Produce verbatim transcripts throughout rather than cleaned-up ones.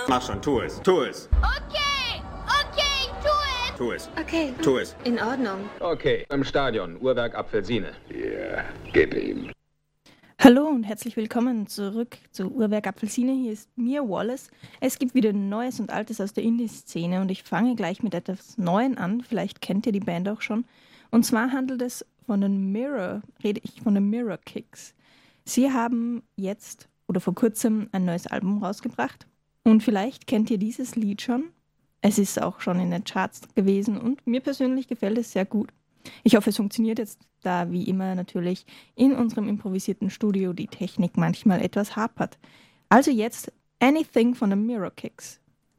Mach schon, tu es, tu es. Okay, okay, tu es. Tu es. Okay. Tu es. In Ordnung. Okay, im Stadion, Uhrwerk Apfelsine. Ja, gib ihm. Hallo und herzlich willkommen zurück zu Uhrwerk Apfelsine. Hier ist Mia Wallace. Es gibt wieder Neues und Altes aus der Indie-Szene und ich fange gleich mit etwas Neuem an. Vielleicht kennt ihr die Band auch schon. Und zwar handelt es von den Mirror, rede ich von den Mirror Kicks. Sie haben jetzt oder vor kurzem ein neues Album rausgebracht und vielleicht kennt ihr dieses Lied schon. Es ist auch schon in den Charts gewesen und mir persönlich gefällt es sehr gut. Ich hoffe, es funktioniert jetzt, da wie immer natürlich in unserem improvisierten Studio die Technik manchmal etwas hapert. Also jetzt Anything von den Mirror Kicks.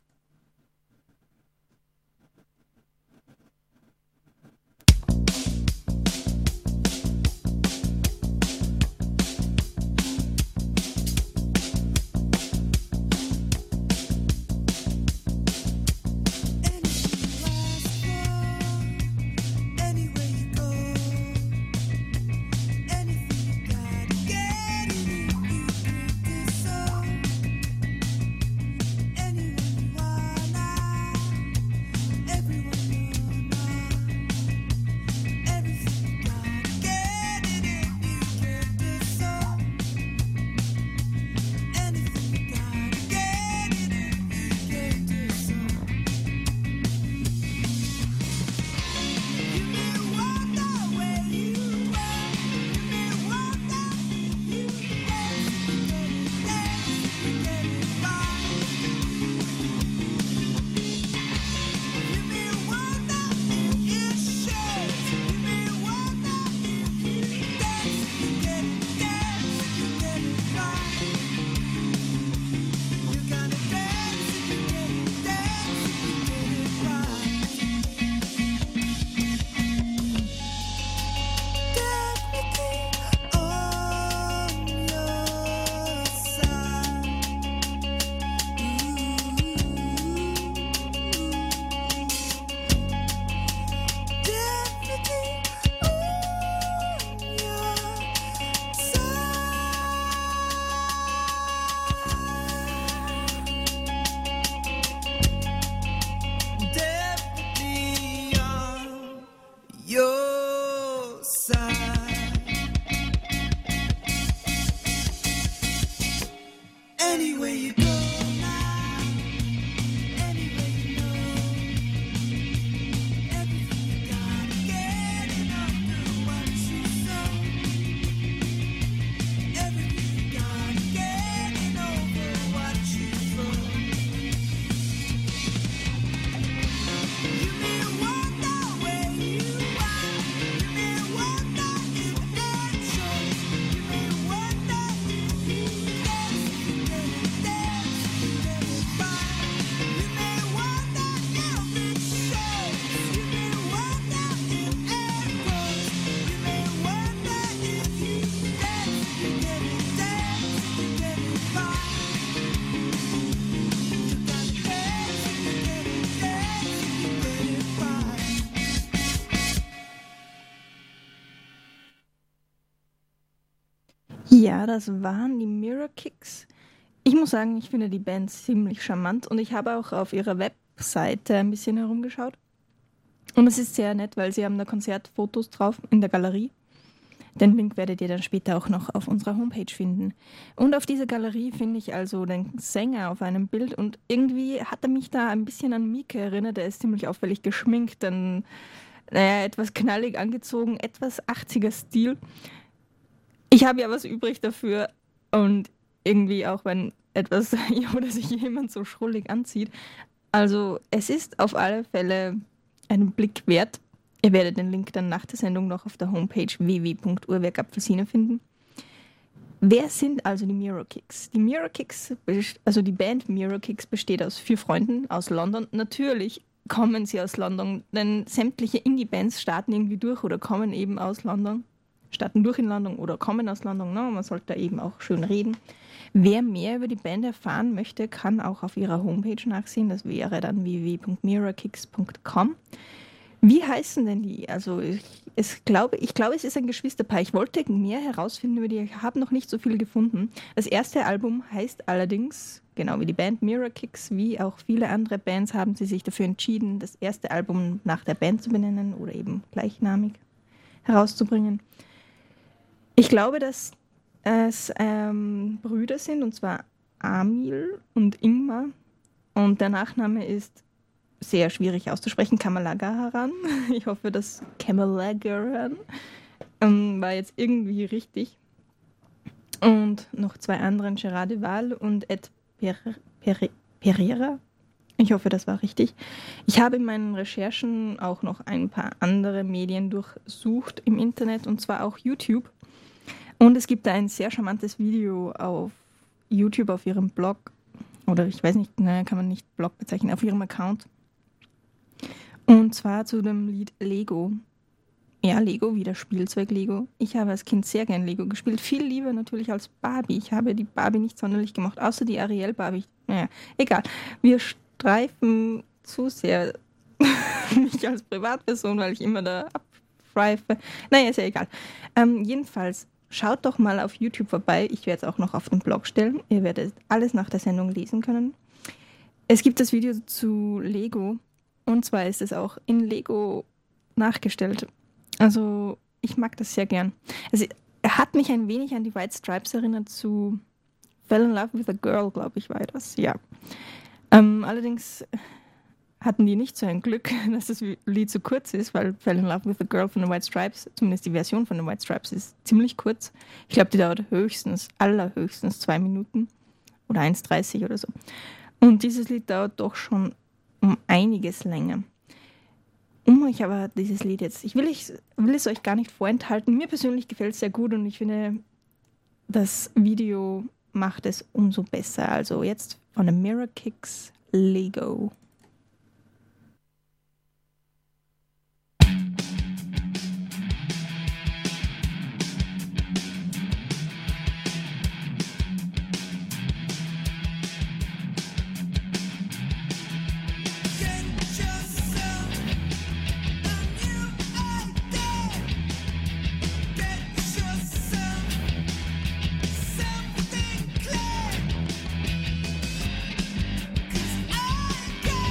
Ja, das waren die Mirror Kicks. Ich muss sagen, ich finde die Band ziemlich charmant und ich habe auch auf ihrer Webseite ein bisschen herumgeschaut. Und es ist sehr nett, weil sie haben da Konzertfotos drauf in der Galerie. Den Link werdet ihr dann später auch noch auf unserer Homepage finden. Und auf dieser Galerie finde ich also den Sänger auf einem Bild und irgendwie hat er mich da ein bisschen an Mieke erinnert. Er ist ziemlich auffällig geschminkt, dann naja, etwas knallig angezogen, etwas achtziger-Stil. Ich habe ja was übrig dafür und irgendwie auch, wenn etwas oder sich jemand so schrullig anzieht. Also es ist auf alle Fälle einen Blick wert. Ihr werdet den Link dann nach der Sendung noch auf der Homepage w w w punkt uhrwerk apfelsine finden. Wer sind also die Mirror Kicks? Die Mirror Kicks, also die Band Mirror Kicks besteht aus vier Freunden aus London. Natürlich kommen sie aus London, denn sämtliche Indie-Bands starten irgendwie durch oder kommen eben aus London. Starten durch in London oder kommen aus London. No, man sollte da eben auch schön reden. Wer mehr über die Band erfahren möchte, kann auch auf ihrer Homepage nachsehen. Das wäre dann w w w punkt mirror kicks punkt com. Wie heißen denn die? Also ich, es glaube, ich glaube, es ist ein Geschwisterpaar. Ich wollte mehr herausfinden über die. Ich habe noch nicht so viel gefunden. Das erste Album heißt allerdings, genau wie die Band Mirror Kicks, wie auch viele andere Bands, haben sie sich dafür entschieden, das erste Album nach der Band zu benennen oder eben gleichnamig herauszubringen. Ich glaube, dass es ähm, Brüder sind, und zwar Amil und Ingmar. Und der Nachname ist sehr schwierig auszusprechen, Kamalagaran. Ich hoffe, das Kamalagaran ähm, war jetzt irgendwie richtig. Und noch zwei anderen, Gerard Duval und Ed per per Pereira. Ich hoffe, das war richtig. Ich habe in meinen Recherchen auch noch ein paar andere Medien durchsucht im Internet, und zwar auch YouTube. Und es gibt da ein sehr charmantes Video auf YouTube, auf ihrem Blog. Oder ich weiß nicht, ne, kann man nicht Blog bezeichnen, auf ihrem Account. Und zwar zu dem Lied Lego. Ja, Lego, wie das Spielzeug Lego. Ich habe als Kind sehr gern Lego gespielt. Viel lieber natürlich als Barbie. Ich habe die Barbie nicht sonderlich gemacht, außer die Ariel Barbie. Naja, egal. Wir streifen zu sehr mich als Privatperson, weil ich immer da abschweife. Naja, ist ja egal. Ähm, jedenfalls, schaut doch mal auf YouTube vorbei. Ich werde es auch noch auf den Blog stellen. Ihr werdet alles nach der Sendung lesen können. Es gibt das Video zu Lego. Und zwar ist es auch in Lego nachgestellt. Also ich mag das sehr gern. Also, er hat mich ein wenig an die White Stripes erinnert, zu Fell in Love with a Girl, glaube ich, war das. Ja. Ähm, allerdings hatten die nicht so ein Glück, dass das Lied so kurz ist, weil Fell in Love with a Girl von den White Stripes, zumindest die Version von den White Stripes, ist ziemlich kurz. Ich glaube, die dauert höchstens, allerhöchstens zwei Minuten oder eins dreißig oder so. Und dieses Lied dauert doch schon um einiges länger. Um euch aber dieses Lied jetzt, ich will, ich will es euch gar nicht vorenthalten. Mir persönlich gefällt es sehr gut und ich finde, das Video macht es umso besser. Also jetzt von den Mirror Kicks, Lego. Get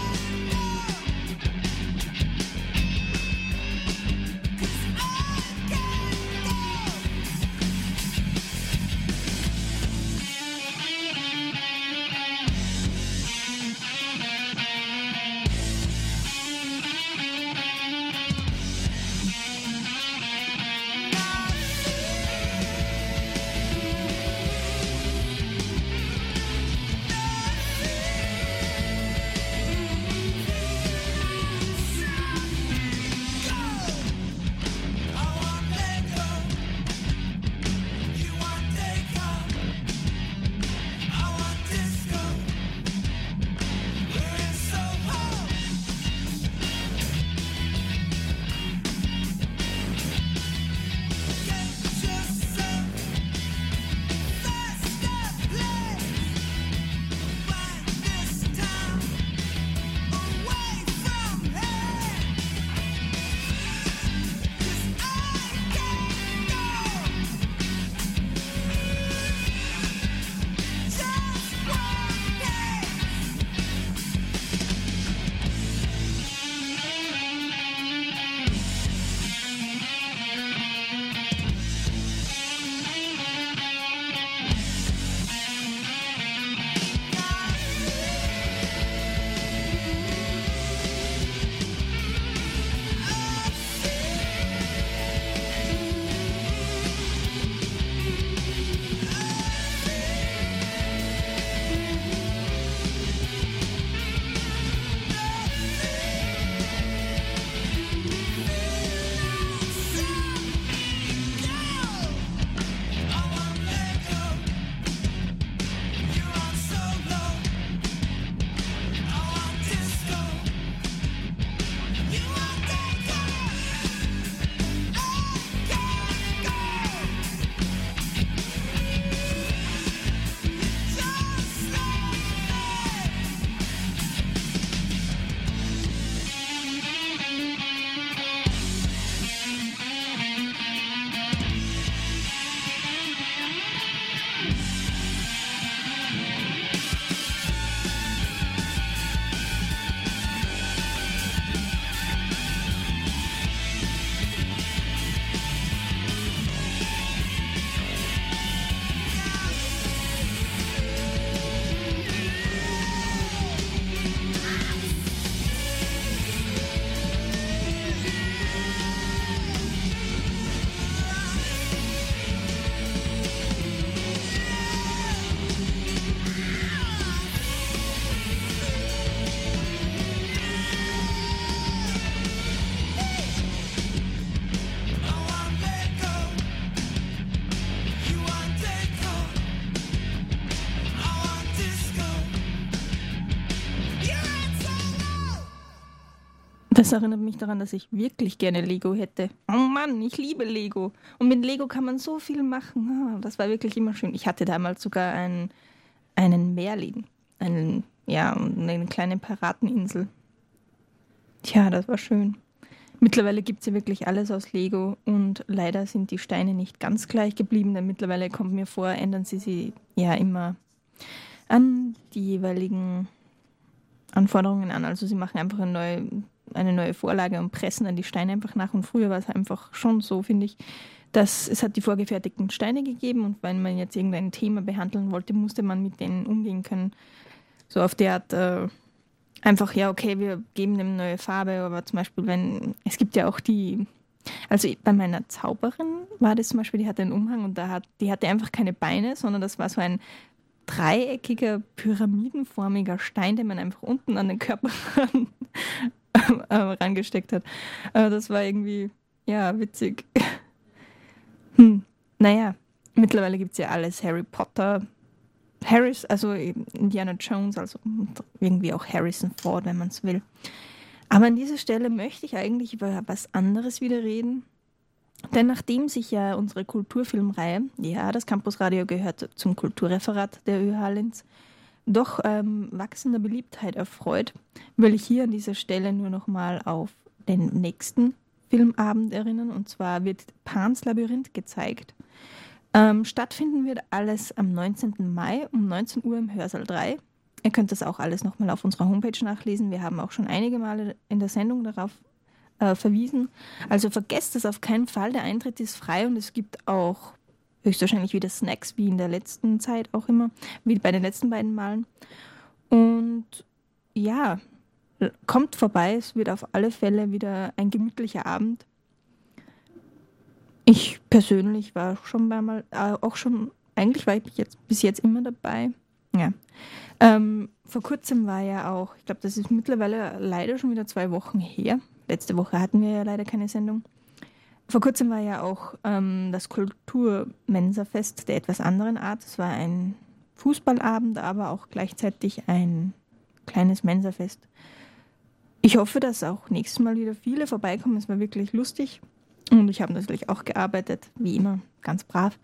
Das erinnert mich daran, dass ich wirklich gerne Lego hätte. Oh Mann, ich liebe Lego. Und mit Lego kann man so viel machen. Das war wirklich immer schön. Ich hatte damals sogar einen, einen Merlin. Einen, ja, eine kleine Pirateninsel. Tja, das war schön. Mittlerweile gibt es ja wirklich alles aus Lego und leider sind die Steine nicht ganz gleich geblieben, denn mittlerweile kommt mir vor, ändern sie sie ja immer an die jeweiligen Anforderungen an. Also sie machen einfach eine neue, eine neue Vorlage und pressen dann die Steine einfach nach. Und früher war es einfach schon so, finde ich, dass es hat die vorgefertigten Steine gegeben und wenn man jetzt irgendein Thema behandeln wollte, musste man mit denen umgehen können. So auf der Art äh, einfach, ja okay, wir geben dem neue Farbe, aber zum Beispiel, wenn, es gibt ja auch die, also bei meiner Zauberin war das zum Beispiel, die hatte einen Umhang und da hat, die hatte einfach keine Beine, sondern das war so ein dreieckiger, pyramidenformiger Stein, den man einfach unten an den Körper ran, äh, rangesteckt hat. Aber das war irgendwie, ja, witzig. Hm. Naja, mittlerweile gibt es ja alles. Harry Potter, Harris, also Indiana Jones, also irgendwie auch Harrison Ford, wenn man es will. Aber an dieser Stelle möchte ich eigentlich über was anderes wieder reden. Denn nachdem sich ja unsere Kulturfilmreihe, ja, das Campusradio gehört zum Kulturreferat der Ö H Linz, doch ähm, wachsender Beliebtheit erfreut, will ich hier an dieser Stelle nur noch mal auf den nächsten Filmabend erinnern. Und zwar wird Pans Labyrinth gezeigt. Ähm, stattfinden wird alles am neunzehnten Mai um neunzehn Uhr im Hörsaal drei. Ihr könnt das auch alles nochmal auf unserer Homepage nachlesen. Wir haben auch schon einige Male in der Sendung darauf äh, verwiesen. Also vergesst es auf keinen Fall. Der Eintritt ist frei und es gibt auch höchstwahrscheinlich wieder Snacks, wie in der letzten Zeit auch immer, wie bei den letzten beiden Malen. Und ja, kommt vorbei. Es wird auf alle Fälle wieder ein gemütlicher Abend. Ich persönlich war schon einmal, äh, auch schon, eigentlich war ich jetzt bis jetzt immer dabei. Ja. Ähm, vor kurzem war ja auch, ich glaube, das ist mittlerweile leider schon wieder zwei Wochen her. Letzte Woche hatten wir ja leider keine Sendung. Vor kurzem war ja auch ähm, das Kulturmensa-Fest der etwas anderen Art. Es war ein Fußballabend, aber auch gleichzeitig ein kleines Mensa-Fest. Ich hoffe, dass auch nächstes Mal wieder viele vorbeikommen. Es war wirklich lustig. Und ich habe natürlich auch gearbeitet, wie immer, ganz brav.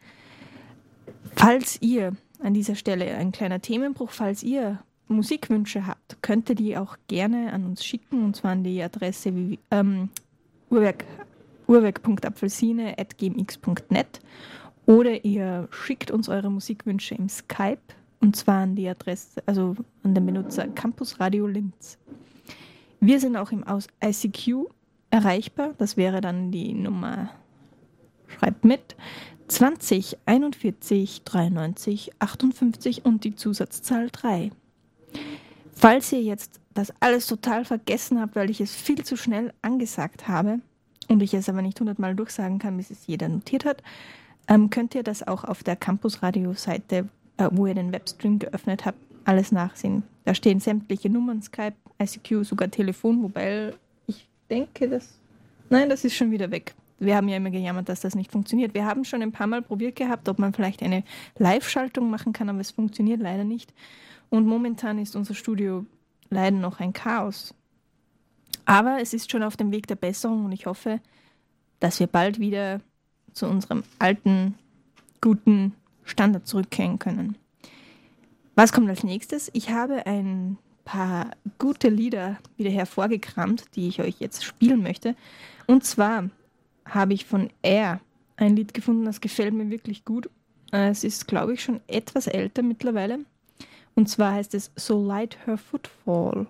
Falls ihr an dieser Stelle ein kleiner Themenbruch, falls ihr Musikwünsche habt, könnt ihr die auch gerne an uns schicken, und zwar an die Adresse ähm, uhrwerk punkt apfelsine at gmx punkt net oder ihr schickt uns eure Musikwünsche im Skype, und zwar an die Adresse, also an den Benutzer Campus Radio Linz. Wir sind auch im I C Q erreichbar, das wäre dann die Nummer, schreibt mit, zwanzig einundvierzig dreiundneunzig achtundfünfzig und die Zusatzzahl drei. Falls ihr jetzt das alles total vergessen habt, weil ich es viel zu schnell angesagt habe und ich es aber nicht hundertmal durchsagen kann, bis es jeder notiert hat, ähm, könnt ihr das auch auf der Campus-Radio-Seite, äh, wo ihr den Webstream geöffnet habt, alles nachsehen. Da stehen sämtliche Nummern, Skype, I C Q, sogar Telefon, wobei ich denke, dass... Nein, das ist schon wieder weg. Wir haben ja immer gejammert, dass das nicht funktioniert. Wir haben schon ein paar Mal probiert gehabt, ob man vielleicht eine Live-Schaltung machen kann, aber es funktioniert leider nicht. Und momentan ist unser Studio leider noch ein Chaos. Aber es ist schon auf dem Weg der Besserung und ich hoffe, dass wir bald wieder zu unserem alten, guten Standard zurückkehren können. Was kommt als nächstes? Ich habe ein paar gute Lieder wieder hervorgekramt, die ich euch jetzt spielen möchte. Und zwar habe ich von Air ein Lied gefunden, das gefällt mir wirklich gut. Es ist, glaube ich, schon etwas älter mittlerweile. Und zwar heißt es So Light Her Footfall.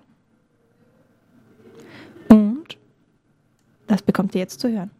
Und das bekommt ihr jetzt zu hören.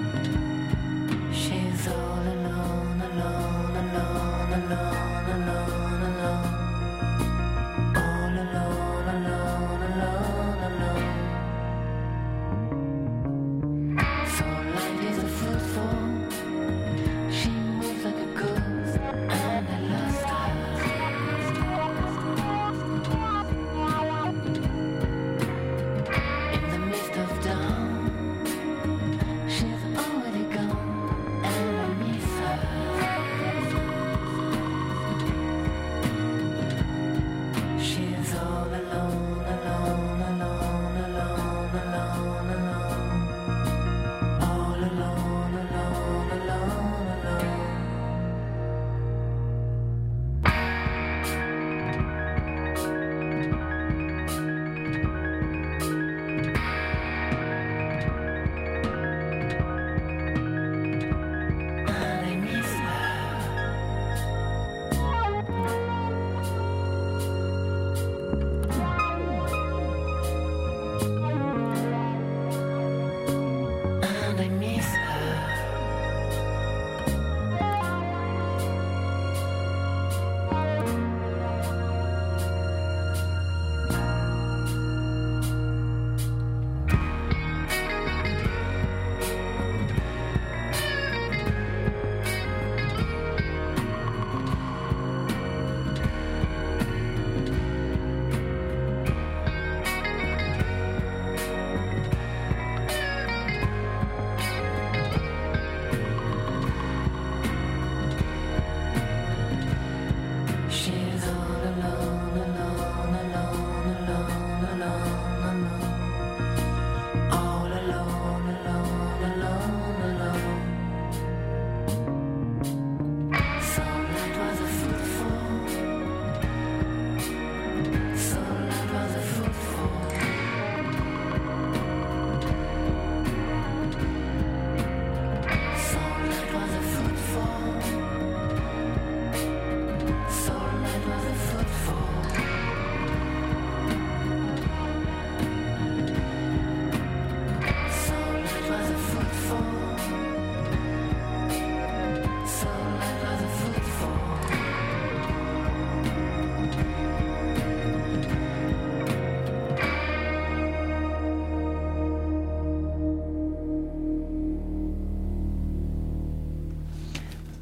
She's all alone, alone, alone, alone, alone.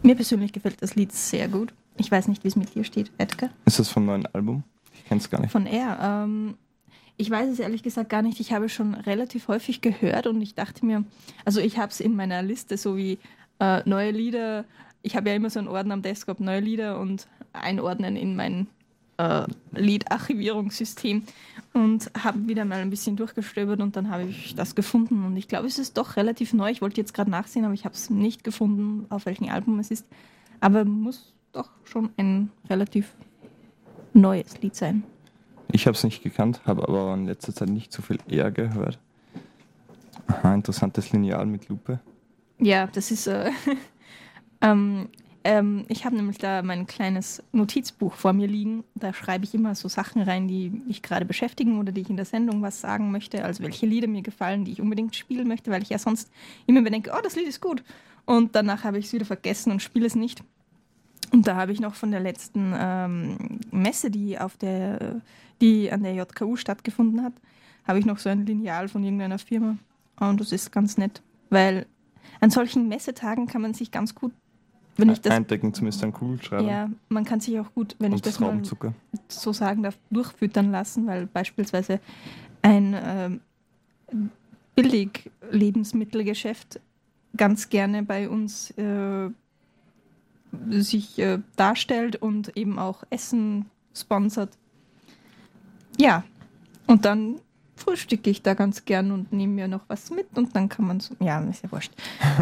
Mir persönlich gefällt das Lied sehr gut. Ich weiß nicht, wie es mit dir steht, Edgar. Ist das vom neuen Album? Ich kenne es gar nicht. Von er. Ähm, ich weiß es ehrlich gesagt gar nicht. Ich habe es schon relativ häufig gehört und ich dachte mir, also ich habe es in meiner Liste so wie äh, neue Lieder. Ich habe ja immer so einen Ordner am Desktop, neue Lieder und einordnen in mein äh, Liedarchivierungssystem und habe wieder mal ein bisschen durchgestöbert und dann habe ich das gefunden und ich glaube, es ist doch relativ neu. Ich wollte jetzt gerade nachsehen, aber ich habe es nicht gefunden, auf welchem Album es ist. Aber muss doch schon ein relativ neues Lied sein. Ich habe es nicht gekannt, habe aber in letzter Zeit nicht so viel eher gehört. Aha, interessantes Lineal mit Lupe. Ja, das ist... Äh, ähm, ähm, ich habe nämlich da mein kleines Notizbuch vor mir liegen. Da schreibe ich immer so Sachen rein, die mich gerade beschäftigen oder die ich in der Sendung was sagen möchte. Also welche Lieder mir gefallen, die ich unbedingt spielen möchte, weil ich ja sonst immer bedenke, oh, das Lied ist gut. Und danach habe ich es wieder vergessen und spiele es nicht. Und da habe ich noch von der letzten ähm, Messe, die, auf der, die an der J K U stattgefunden hat, habe ich noch so ein Lineal von irgendeiner Firma. Und das ist ganz nett, weil an solchen Messetagen kann man sich ganz gut, wenn ich das... Eindecken zumindest einen Kugelschreiber. Ja, man kann sich auch gut, wenn und ich das mal Traubenzucker. so sagen darf, durchfüttern lassen, weil beispielsweise ein ähm, Billig-Lebensmittelgeschäft ganz gerne bei uns äh, sich äh, darstellt und eben auch Essen sponsert. Ja, und dann frühstücke ich da ganz gern und nehme mir noch was mit und dann kann man so, ja, ist ja wurscht.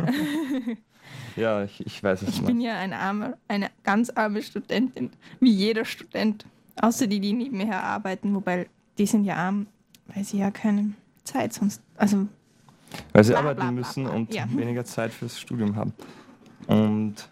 Ja, ich, ich weiß es Ich nicht. bin ja eine arme, eine ganz arme Studentin, wie jeder Student, außer die, die nebenher arbeiten, wobei die sind ja arm, weil sie ja keine Zeit sonst, also Weil sie bla, arbeiten bla, bla, müssen bla. und Ja. weniger Zeit fürs Studium haben. Und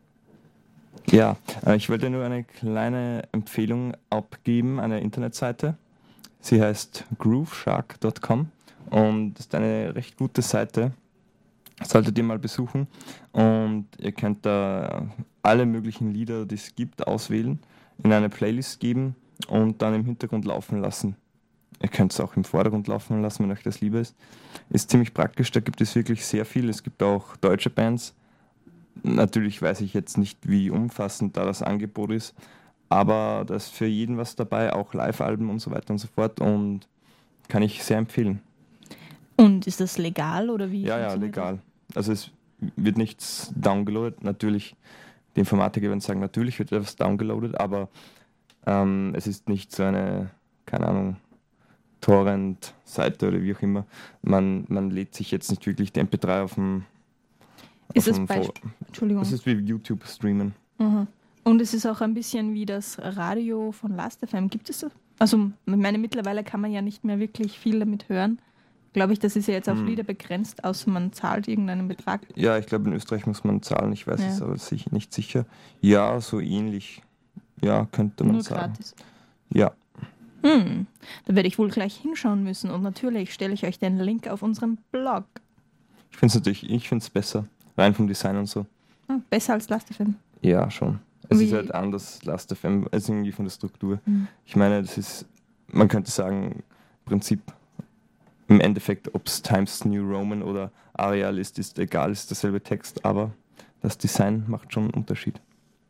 ja, äh, ich wollte nur eine kleine Empfehlung abgeben, eine Internetseite. Sie heißt grooveshark Punkt com und ist eine recht gute Seite. Solltet ihr mal besuchen und ihr könnt da alle möglichen Lieder, die es gibt, auswählen, in eine Playlist geben und dann im Hintergrund laufen lassen. Ihr könnt es auch im Vordergrund laufen lassen, wenn euch das lieber ist. Ist ziemlich praktisch, da gibt es wirklich sehr viel. Es gibt auch deutsche Bands. Natürlich weiß ich jetzt nicht, wie umfassend da das Angebot ist, aber da ist für jeden was dabei, auch Live-Alben und so weiter und so fort und kann ich sehr empfehlen. und ist das legal oder wie? Ja, ja, funktioniert legal. Also es wird nichts downgeloadet. Natürlich, die Informatiker werden sagen, natürlich wird etwas downgeloadet, aber ähm, es ist nicht so eine, keine Ahnung, Torrent-Seite oder wie auch immer. Man, man lädt sich jetzt nicht wirklich die M P drei auf dem... Ist auf es dem bei, Vor- Entschuldigung. Das ist wie YouTube streamen. Mhm. Und es ist auch ein bisschen wie das Radio von Last F M. Gibt es das? Also, ich meine, mittlerweile kann man ja nicht mehr wirklich viel damit hören. Glaube ich, das ist ja jetzt auf Hm. Lieder begrenzt, außer man zahlt irgendeinen Betrag. Ja, ich glaube, in Österreich muss man zahlen, ich weiß Ja. es aber sich nicht sicher. Ja, so ähnlich. Ja, könnte man Nur sagen. gratis. Ja, Hm. Da werde ich wohl gleich hinschauen müssen. Und natürlich stelle ich euch den Link auf unserem Blog. ich finde es natürlich, ich finde es besser. Rein vom Design und so. Hm, besser als Last F M. Ja, schon. Es Wie- ist halt anders, Last F M, also irgendwie von der Struktur. Mhm. Ich meine, das ist, man könnte sagen, im Prinzip, im Endeffekt, ob es Times New Roman oder Arial ist, ist egal, ist derselbe Text, aber das Design macht schon einen Unterschied.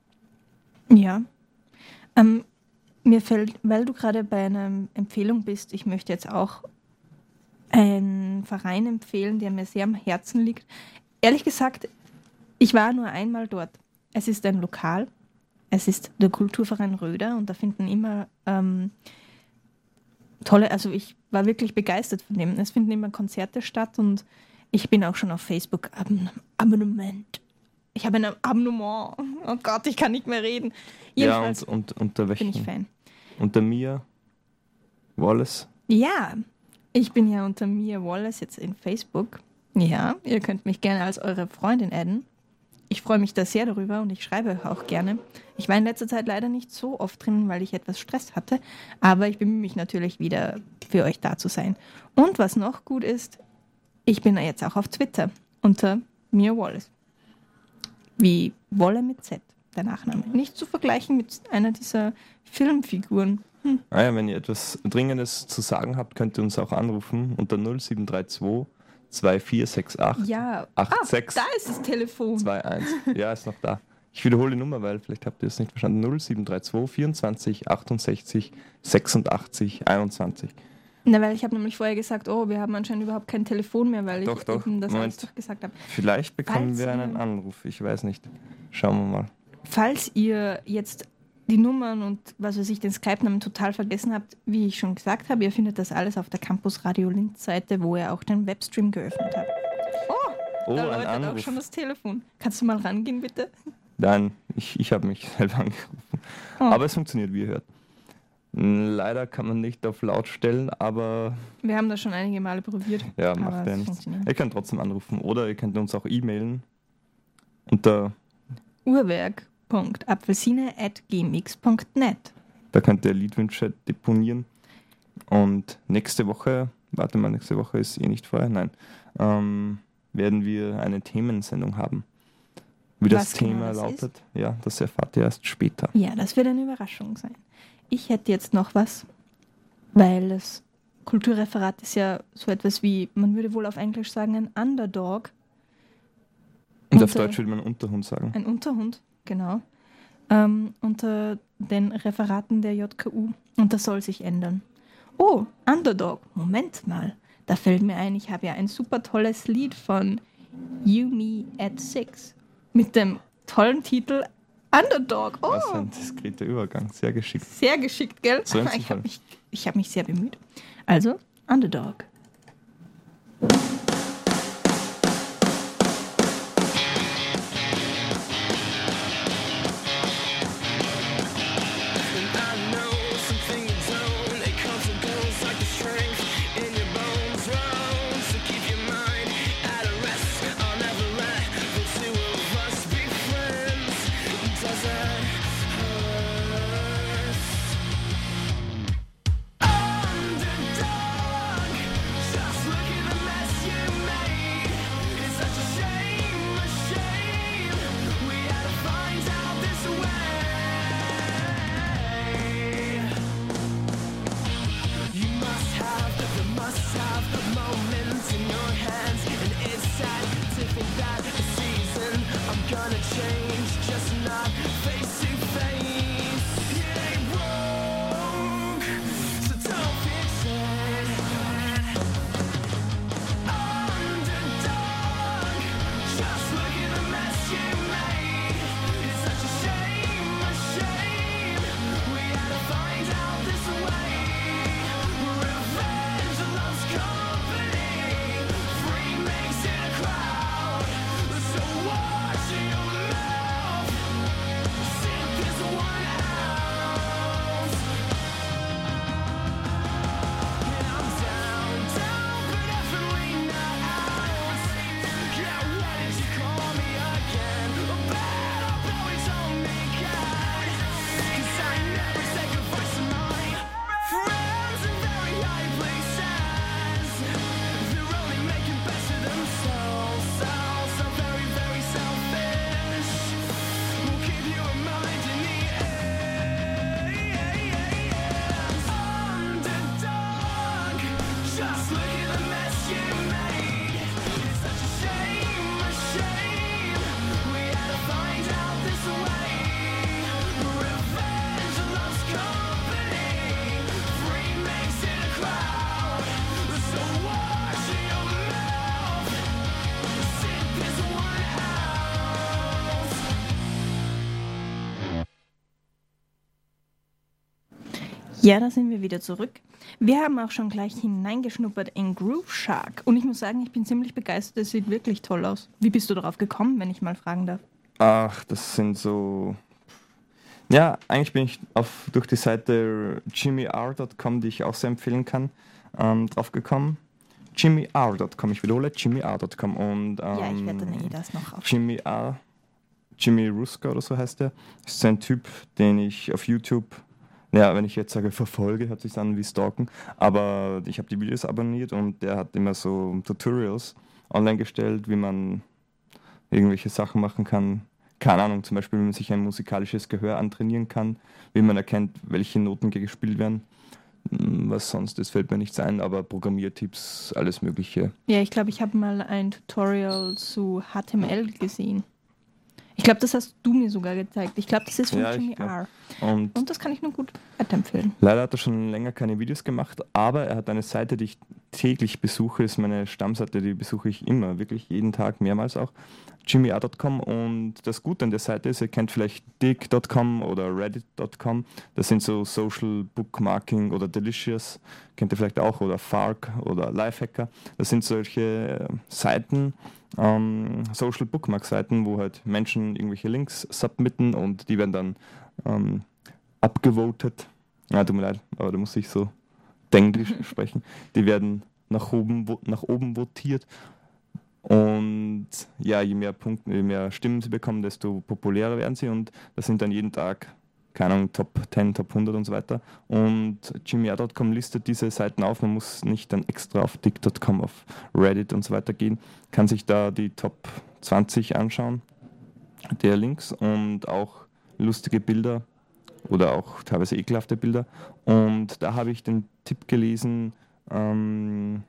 Ja. Ähm, mir fällt, weil du gerade bei einer Empfehlung bist, ich möchte jetzt auch einen Verein empfehlen, der mir sehr am Herzen liegt. Ehrlich gesagt, ich war nur einmal dort. Es ist ein Lokal. Es ist der Kulturverein Röder und da finden immer ähm, tolle, also ich war wirklich begeistert von dem. Es finden immer Konzerte statt und ich bin auch schon auf Facebook Abon- Abonnement. Ich habe ein Abonnement. Oh Gott, ich kann nicht mehr reden. Jedenfalls Ja, und, und unter bin welchen? ich Fan. Unter mir, Wallace. Ja, ich bin ja unter Mia Wallace jetzt in Facebook. Ja, ihr könnt mich gerne als eure Freundin adden. Ich freue mich da sehr darüber und ich schreibe auch gerne. Ich war in letzter Zeit leider nicht so oft drin, weil ich etwas Stress hatte, aber ich bemühe mich natürlich wieder für euch da zu sein. Und was noch gut ist, ich bin jetzt auch auf Twitter unter Mia Wallace. Wie Wolle mit Z, der Nachname. Nicht zu vergleichen mit einer dieser Filmfiguren. Hm. Ah ja, wenn ihr etwas Dringendes zu sagen habt, könnt ihr uns auch anrufen unter null sieben drei zwei zwei vier sechs acht Ja, acht ah, sechs da ist das Telefon. zwei eins. Ja, ist noch da. Ich wiederhole die Nummer, weil vielleicht habt ihr es nicht verstanden. null sieben drei zwei vierundzwanzig achtundsechzig sechsundachtzig einundzwanzig. Na, weil ich habe nämlich vorher gesagt, oh, wir haben anscheinend überhaupt kein Telefon mehr, weil Doch, ich doch. eben das alles Moment. doch gesagt habe. Vielleicht bekommen Falls wir einen ihr- Anruf, ich weiß nicht. Schauen wir mal. Falls ihr jetzt die Nummern und was weiß ich, den Skype-Namen total vergessen habt, wie ich schon gesagt habe, ihr findet das alles auf der Campus Radio Linz-Seite, wo ihr auch den Webstream geöffnet habt. Oh, Oh, da ein läutet auch Anruf. schon das Telefon. Kannst du mal rangehen, bitte? Nein, ich, ich habe mich selber angerufen. Oh. Aber es funktioniert, wie ihr hört. Leider kann man nicht auf laut stellen, aber Wir haben das schon einige Male probiert. ja, aber macht ja es nichts. funktioniert. Ihr könnt trotzdem anrufen oder ihr könnt uns auch e-mailen unter, Uhrwerk punkt apfelsine at gmx punkt net. da könnt ihr Liedwünsche deponieren. Und nächste Woche, warte mal, nächste Woche ist eh nicht vorher, nein, ähm, werden wir eine Themensendung haben. Wie das Was genau Thema das lautet, ja, das erfahrt ihr erst später. Ja, das wird eine Überraschung sein. Ich hätte jetzt noch was, weil das Kulturreferat ist ja so etwas wie, man würde wohl auf Englisch sagen, ein Underdog. Und auf Unter- Deutsch würde man Unterhund sagen. Ein Unterhund, genau. Ähm, unter den Referaten der J K U. Und das soll sich ändern. Oh, Underdog. Moment mal. Da fällt mir ein, ich habe ja ein super tolles Lied von You Me at Six mit dem tollen Titel Underdog. Oh, Was ein diskreter Übergang, sehr geschickt. sehr geschickt, gell? So ein ich Zufall. habe mich, ich hab mich sehr bemüht. Also, Underdog. Ja, da sind wir wieder zurück. Wir haben auch schon gleich hineingeschnuppert in Groove Shark. Und ich muss sagen, ich bin ziemlich begeistert. Es sieht wirklich toll aus. Wie bist du darauf gekommen, wenn ich mal fragen darf? Ach, das sind so... Ja, eigentlich bin ich auf, durch die Seite jimmy r punkt com, die ich auch sehr empfehlen kann, ähm, drauf gekommen. jimmy r punkt com, ich wiederhole, jimmy r punkt com. Und, ähm, Ja, ich werde dann eh das noch auf. Jimmy R, Jimmy Ruska oder so heißt er, ist ein Typ, den ich auf YouTube, ja, wenn ich jetzt sage verfolge, hört sich an wie stalken, aber ich habe die Videos abonniert und der hat immer so Tutorials online gestellt, wie man irgendwelche Sachen machen kann. Keine Ahnung, zum Beispiel, wie man sich ein musikalisches Gehör antrainieren kann, wie man erkennt, welche Noten gespielt werden. Was sonst ist, fällt mir nichts ein, aber Programmiertipps, alles Mögliche. Ja, ich glaube, ich habe mal ein Tutorial zu H T M L gesehen. Ich glaube, das hast du mir sogar gezeigt. Ich glaube, das ist von Ja, ich Jimmy glaub. R. Und Und das kann ich nur gut weiterempfehlen. leider hat er schon länger keine Videos gemacht, aber er hat eine Seite, die ich täglich besuche, ist meine Stammseite, die besuche ich immer, wirklich jeden Tag, mehrmals auch, jimmy r Punkt com. Und das Gute an der Seite ist, ihr kennt vielleicht dig Punkt com oder reddit Punkt com, das sind so Social Bookmarking oder Delicious, kennt ihr vielleicht auch, oder Fark oder Lifehacker, das sind solche Seiten, ähm, Social Bookmark Seiten, wo halt Menschen irgendwelche Links submitten und die werden dann ähm, abgevotet. Ja, tut mir leid, aber da muss ich so Denglisch sprechen. Die werden nach oben, vo- nach oben votiert. Und ja, je mehr Punkte, je mehr Stimmen sie bekommen, desto populärer werden sie. Und das sind dann jeden Tag, keine Ahnung, Top zehn, Top hundert und so weiter. Und jimmy r Punkt com listet diese Seiten auf. Man muss nicht dann extra auf dig Punkt com, auf Reddit und so weiter gehen. Kann sich da die Top zwanzig anschauen, der Links, und auch lustige Bilder oder auch teilweise ekelhafte Bilder. Und da habe ich den Tipp gelesen, ähm,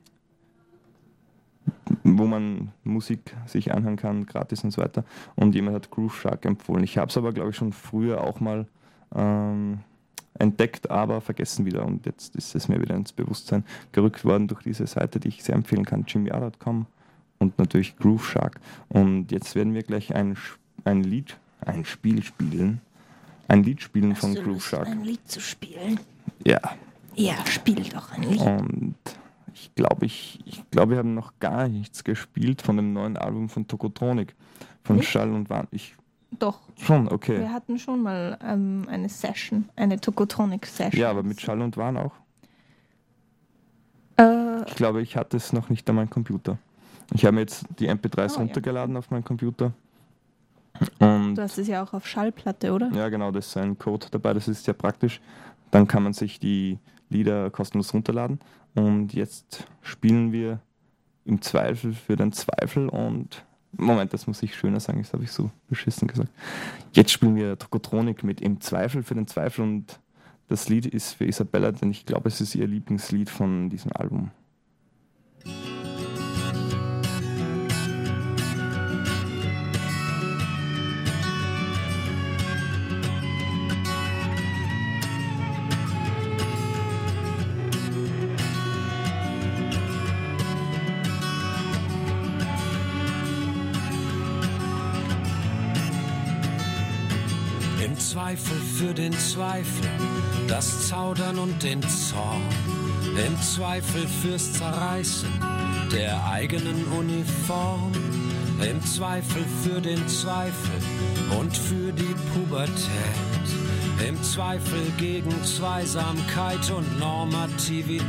wo man Musik sich anhören kann, gratis und so weiter. Und jemand hat Groove Shark empfohlen. Ich habe es aber, glaube ich, schon früher auch mal ähm, entdeckt, aber vergessen wieder. Und jetzt ist es mir wieder ins Bewusstsein gerückt worden durch diese Seite, die ich sehr empfehlen kann, jimmy r Punkt com und natürlich Groove Shark. Und jetzt werden wir gleich ein, ein Lied, ein Spiel spielen. Ein Lied spielen von Groove Shark. Ein Lied zu spielen. Ja. Ja, spiel doch ein Lied. Und ich glaube, ich, ich glaub, wir haben noch gar nichts gespielt von dem neuen Album von Tokotronic, von Nicht? Schall und Wahn. Ich Doch. schon, okay. Wir hatten schon mal ähm, eine Session, eine Tokotronic-Session. Ja, aber mit Schall und Wahn auch. Äh, Ich glaube, ich hatte es noch nicht an meinem Computer. Ich habe mir jetzt die M P dreis Oh, ja. runtergeladen auf meinen Computer. Und du hast es ja auch auf Schallplatte, oder? ja, genau, da ist ein Code dabei, das ist ja praktisch. Dann kann man sich die Lieder kostenlos runterladen. Und jetzt spielen wir im Zweifel für den Zweifel und Moment, das muss ich schöner sagen, das habe ich so beschissen gesagt. Jetzt spielen wir Tokotronic mit Im Zweifel für den Zweifel und das Lied ist für Isabella, denn ich glaube, es ist ihr Lieblingslied von diesem Album. Im Zweifel für den Zweifel, das Zaudern und den Zorn. Im Zweifel fürs Zerreißen der eigenen Uniform. Im Zweifel für den Zweifel und für die Pubertät. Im Zweifel gegen Zweisamkeit und Normativität.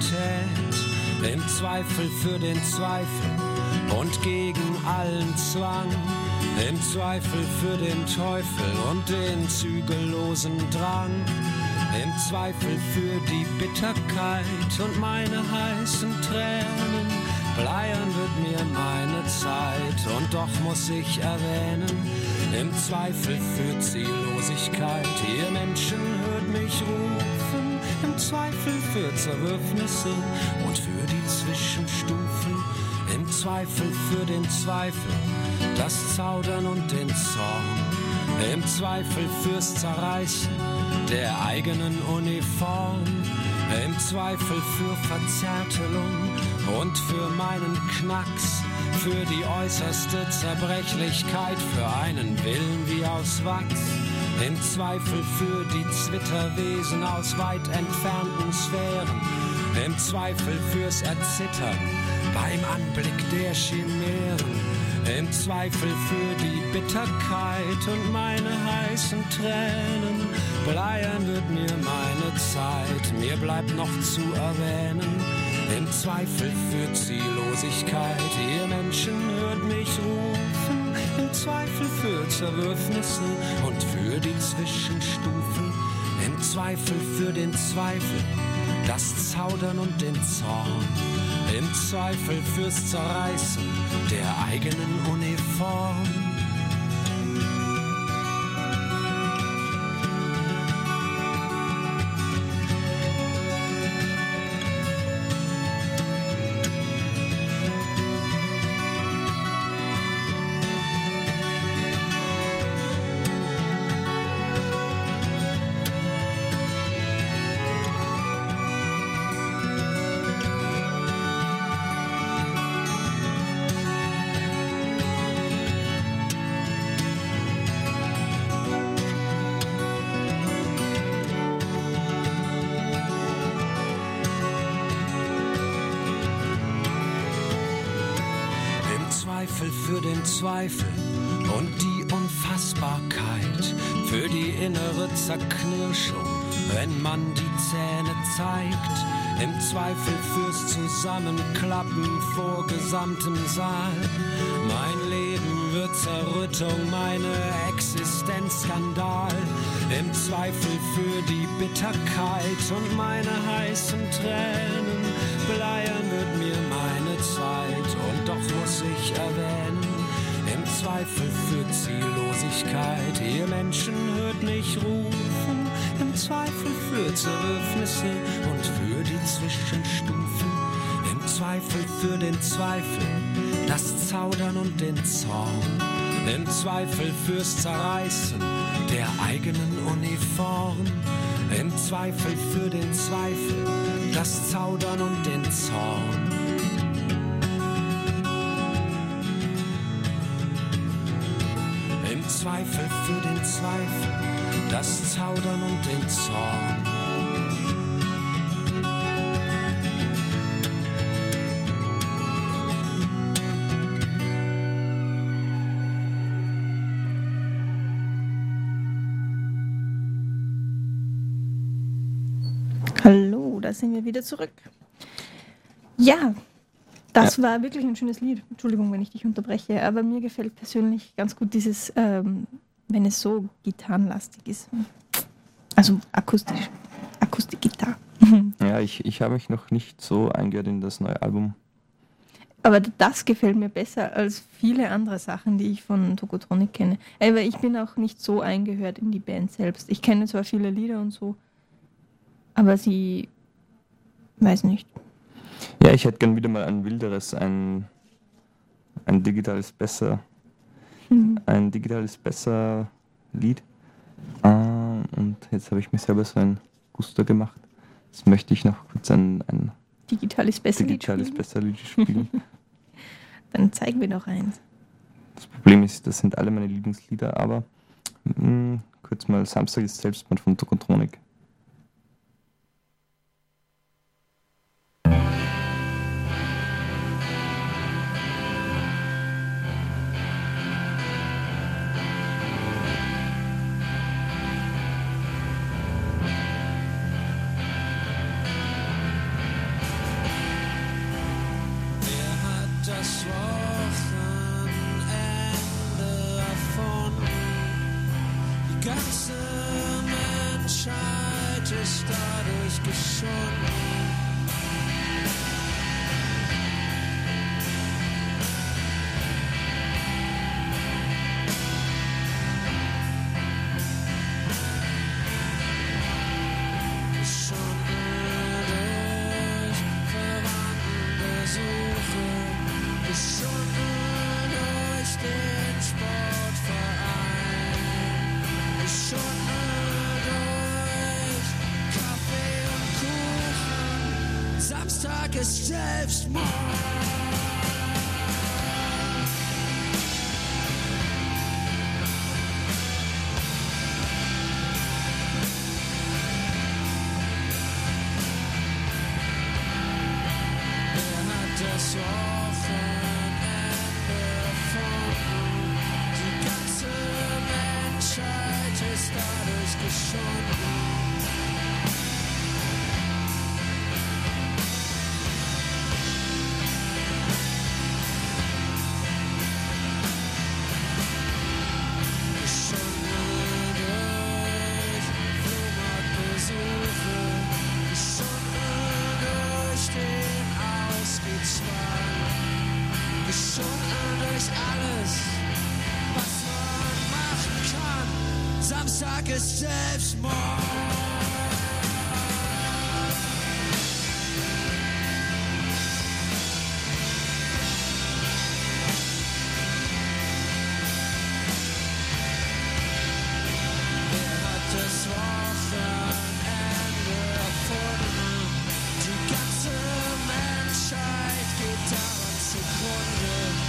Im Zweifel für den Zweifel und gegen allen Zwang. Im Zweifel für den Teufel und den zügellosen Drang. Im Zweifel für die Bitterkeit und meine heißen Tränen. Bleiern wird mir meine Zeit und doch muss ich erwähnen. Im Zweifel für Ziellosigkeit, ihr Menschen hört mich rufen. Im Zweifel für Zerwürfnisse und für die Zwischenstufen. Im Zweifel für den Zweifel, das Zaudern und den Zorn. Im Zweifel fürs Zerreißen der eigenen Uniform. Im Zweifel für Verzärtelung und für meinen Knacks. Für die äußerste Zerbrechlichkeit, für einen Willen wie aus Wachs. Im Zweifel für die Zwitterwesen aus weit entfernten Sphären. Im Zweifel fürs Erzittern beim Anblick der Chimären. Im Zweifel für die Bitterkeit und meine heißen Tränen. Bleiern wird mir meine Zeit, mir bleibt noch zu erwähnen. Im Zweifel für Ziellosigkeit, ihr Menschen hört mich rufen. Im Zweifel für Zerwürfnisse und für die Zwischenstufen. Im Zweifel für den Zweifel, das Zaudern und den Zorn. Im Zweifel fürs Zerreißen der eigenen Uniform. Zweifel für den Zweifel und die Unfassbarkeit, für die innere Zerknirschung, wenn man die Zähne zeigt, im Zweifel fürs Zusammenklappen vor gesamtem Saal. Mein Leben wird Zerrüttung, meine Existenz Skandal, im Zweifel für die Bitterkeit und meine heißen Tränen. Bleiern wird mir meine Zeit und doch muss ich erwähnen, im Zweifel für Ziellosigkeit, ihr Menschen hört mich rufen, im Zweifel für Zerwürfnisse und für die Zwischenstufen, im Zweifel für den Zweifel, das Zaudern und den Zorn, im Zweifel fürs Zerreißen der eigenen Uniform, im Zweifel für den Zweifel, das Zaudern und den Zorn. Im Zweifel für den Zweifel, das Zaudern und den Zorn. Hallo, da sind wir wieder zurück. Ja, das ja. war wirklich ein schönes Lied. Entschuldigung, wenn ich dich unterbreche, aber mir gefällt persönlich ganz gut dieses, ähm, wenn es so gitarrenlastig ist. Also akustisch, Akustikgitarre. Ja, ich, ich habe mich noch nicht so eingehört in das neue Album. Aber das gefällt mir besser als viele andere Sachen, die ich von Tokotronic kenne. Aber ich bin auch nicht so eingehört in die Band selbst. Ich kenne zwar viele Lieder und so, aber sie, weiß nicht. Ja, ich hätte gern wieder mal ein wilderes, ein, ein digitales besser, mhm. ein digitales besser Lied. Uh, und jetzt habe ich mir selber so ein Gusto gemacht. Jetzt möchte ich noch kurz ein, ein digitales besser digitales Lied besser Lied spielen. Dann zeigen wir doch eins. Das Problem ist, das sind alle meine Lieblingslieder, aber mh, kurz mal Samstag ist Selbstmord von Tokotronic. Das Wochenende erfunden, die ganze Menschheit ist dadurch geschunden. Samstag ist Selbstmord. Wer hat das Wochenende erfunden? Die ganze Menschheit ist dadurch geschunden. Samstag ist Selbstmord. Wer hat das Wochenende erfunden? Die ganze Menschheit geht daran zugrunde.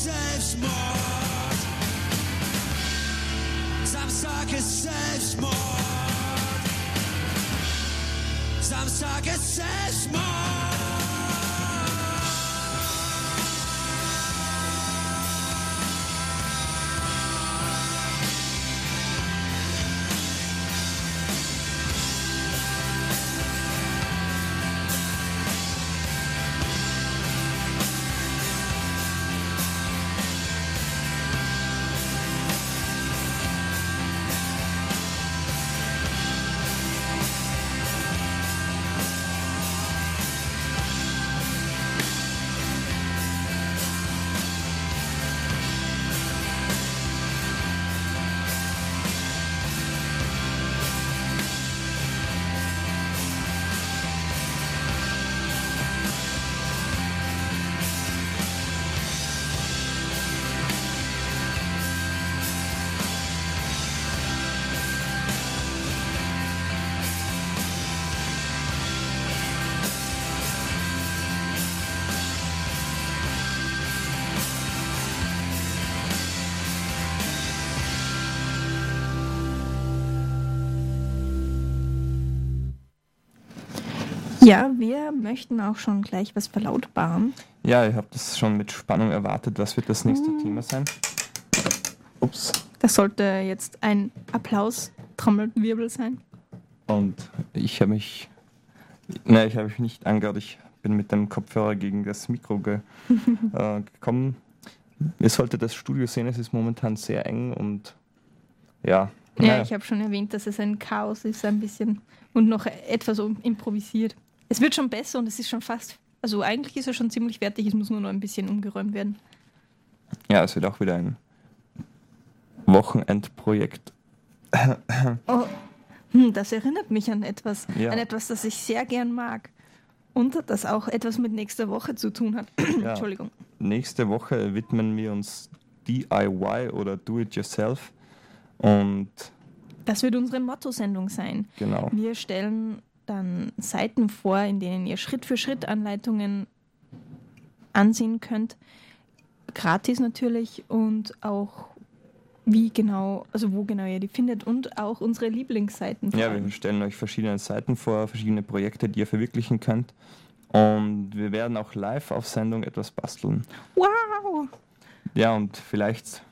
Selbstmord. Samstag ist Selbstmord. Samstag ist Selbstmord. Ja, wir möchten auch schon gleich was verlautbaren. Ja, ich habe das schon mit Spannung erwartet. Was wird das nächste mm. Thema sein? Ups. Das sollte jetzt ein Applaus-Trommelwirbel sein. Und ich habe mich... Nein, ich habe mich nicht angehört. Ich bin mit dem Kopfhörer gegen das Mikro ge äh, gekommen. Ihr solltet das Studio sehen, es ist momentan sehr eng und ja... Ja, naja. ich habe schon erwähnt, dass es ein Chaos ist, ein bisschen und noch etwas improvisiert. Es wird schon besser und es ist schon fast, also eigentlich ist es schon ziemlich fertig, es muss nur noch ein bisschen umgeräumt werden. Ja, es wird auch wieder ein Wochenendprojekt. Oh, hm, das erinnert mich an etwas, ja. an etwas, das ich sehr gern mag und das auch etwas mit nächster Woche zu tun hat. Ja. Entschuldigung. Nächste Woche widmen wir uns D I Y oder Do It Yourself. Und das wird unsere Motto-Sendung sein. Genau. Wir stellen dann Seiten vor, in denen ihr Schritt für Schritt Anleitungen ansehen könnt. Gratis natürlich und auch wie genau, also wo genau ihr die findet und auch unsere Lieblingsseiten. Ja, wir stellen euch verschiedene Seiten vor, verschiedene Projekte, die ihr verwirklichen könnt. Und wir werden auch live auf Sendung etwas basteln. Wow! Ja, und vielleicht,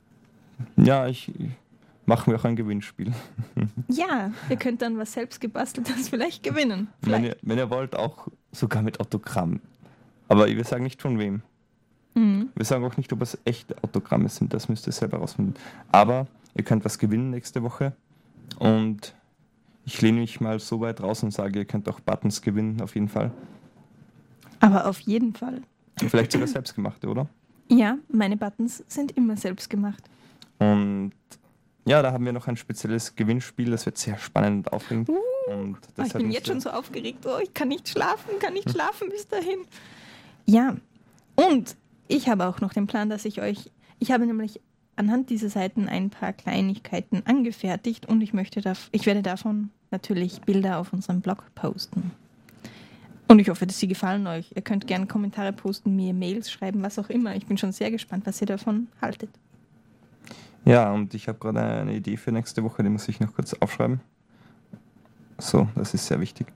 ja, ich... machen wir auch ein Gewinnspiel. Ja, ihr könnt dann was selbst gebasteltes vielleicht gewinnen. Vielleicht. Wenn, ihr, wenn ihr wollt, auch sogar mit Autogramm. Aber wir sagen nicht von wem. Mhm. Wir sagen auch nicht, ob es echte Autogramme sind, das müsst ihr selber rausfinden. Aber ihr könnt was gewinnen nächste Woche. Und ich lehne mich mal so weit raus und sage, ihr könnt auch Buttons gewinnen, auf jeden Fall. Aber auf jeden Fall. Vielleicht sogar selbstgemachte, oder? Ja, meine Buttons sind immer selbst gemacht. Und ja, da haben wir noch ein spezielles Gewinnspiel, das wird sehr spannend und aufregend. Uh, und oh, ich bin jetzt schon so aufgeregt, oh, ich kann nicht schlafen, kann nicht schlafen bis dahin. Ja, und ich habe auch noch den Plan, dass ich euch, ich habe nämlich anhand dieser Seiten ein paar Kleinigkeiten angefertigt und ich möchte, darf, ich werde davon natürlich Bilder auf unserem Blog posten. Und ich hoffe, dass sie gefallen euch. Ihr könnt gerne Kommentare posten, mir Mails schreiben, was auch immer. Ich bin schon sehr gespannt, was ihr davon haltet. Ja, und ich habe gerade eine Idee für nächste Woche, die muss ich noch kurz aufschreiben. So, das ist sehr wichtig.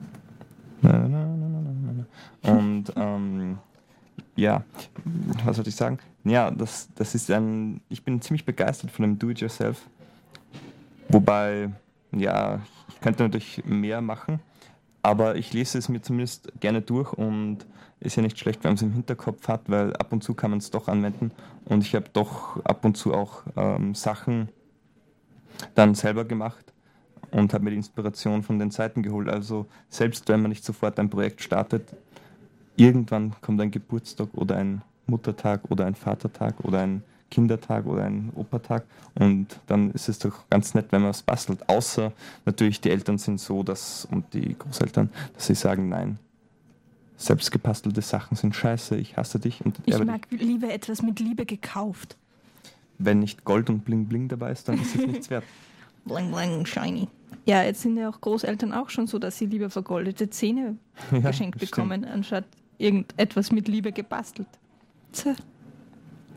Und ähm, ja, was wollte ich sagen? Ja, das, das ist ein, ich bin ziemlich begeistert von dem Do-It-Yourself. Wobei, ja, ich könnte natürlich mehr machen, aber ich lese es mir zumindest gerne durch und ist ja nicht schlecht, wenn man es im Hinterkopf hat, weil ab und zu kann man es doch anwenden und ich habe doch ab und zu auch ähm, Sachen dann selber gemacht und habe mir die Inspiration von den Seiten geholt. Also selbst wenn man nicht sofort ein Projekt startet, irgendwann kommt ein Geburtstag oder ein Muttertag oder ein Vatertag oder ein Kindertag oder ein Opertag und dann ist es doch ganz nett, wenn man es bastelt. Außer natürlich die Eltern sind so, dass und die Großeltern, dass sie sagen, nein, selbst gebastelte Sachen sind scheiße, ich hasse dich. Und ich mag dich. Lieber etwas mit Liebe gekauft. Wenn nicht Gold und Bling Bling dabei ist, dann ist es nichts wert. Bling Bling, shiny. Ja, jetzt sind ja auch Großeltern auch schon so, dass sie lieber vergoldete Zähne ja, geschenkt bekommen, stimmt. Anstatt irgendetwas mit Liebe gebastelt. Tja.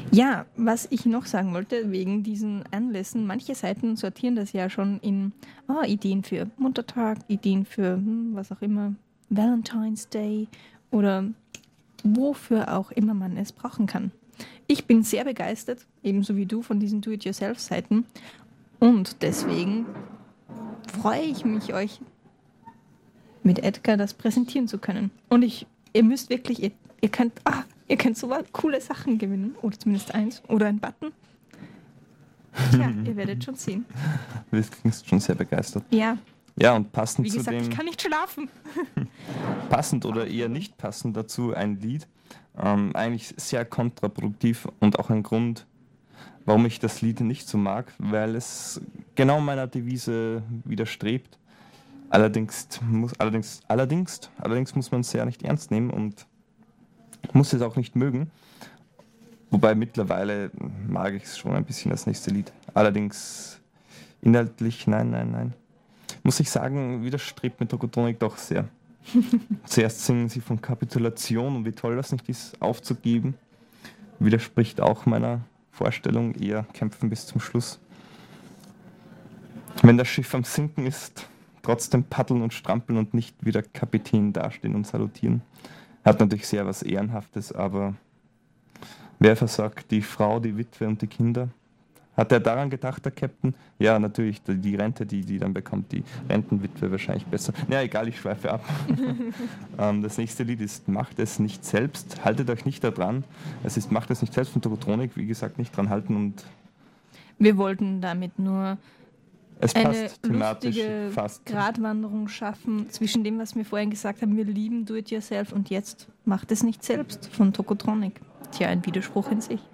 Ja, was ich noch sagen wollte, wegen diesen Anlässen, manche Seiten sortieren das ja schon in oh, Ideen für Muttertag, Ideen für hm, was auch immer, Valentine's Day oder wofür auch immer man es brauchen kann. Ich bin sehr begeistert, ebenso wie du, von diesen Do-it-yourself-Seiten und deswegen freue ich mich, euch mit Edgar das präsentieren zu können. Und ich, ihr müsst wirklich, ihr, ihr könnt, ah, ihr könnt so coole Sachen gewinnen. Oder zumindest eins. Oder ein Button. Tja, ihr werdet schon sehen. Du klingst schon sehr begeistert. Ja. Ja, und passend Wie zu gesagt, dem... ich kann nicht schlafen. Passend oder eher nicht passend dazu ein Lied. Ähm, eigentlich sehr kontraproduktiv und auch ein Grund, warum ich das Lied nicht so mag, weil es genau meiner Devise widerstrebt. Allerdings muss, allerdings, allerdings, allerdings muss man es ja nicht ernst nehmen und muss es auch nicht mögen. Wobei mittlerweile mag ich es schon ein bisschen, das nächste Lied. Allerdings inhaltlich, nein, nein, nein. Muss ich sagen, widerstrebt mit Tokotronic doch sehr. Zuerst singen sie von Kapitulation und wie toll das nicht ist, aufzugeben. Widerspricht auch meiner Vorstellung, eher kämpfen bis zum Schluss. Wenn das Schiff am Sinken ist, trotzdem paddeln und strampeln und nicht wie der Kapitän dastehen und salutieren. Hat natürlich sehr was Ehrenhaftes, aber wer versorgt die Frau, die Witwe und die Kinder? Hat er daran gedacht, der Captain? Ja, natürlich, die, die Rente, die die dann bekommt, die Rentenwitwe wahrscheinlich besser. Ja, egal, ich schweife ab. ähm, das nächste Lied ist Macht es nicht selbst. Haltet euch nicht daran. Es ist Macht es nicht selbst von Tokotronic. Wie gesagt, nicht dran halten und... Wir wollten damit nur es eine passt thematisch lustige fast. Gratwanderung schaffen zwischen dem, was wir vorhin gesagt haben, wir lieben Do-it-yourself und jetzt Macht es nicht selbst von Tokotronic. Tja, ein Widerspruch in sich.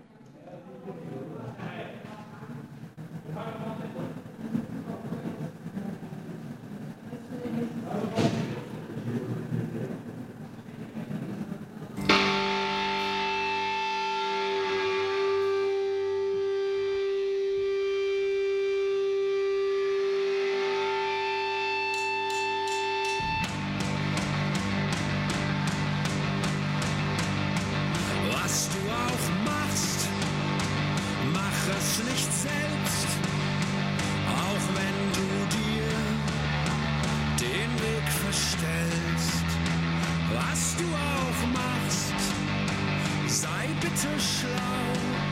Was du auch machst, mach es nicht selbst, auch wenn du dir den Weg verstellst. Was du auch machst, sei bitte schlau,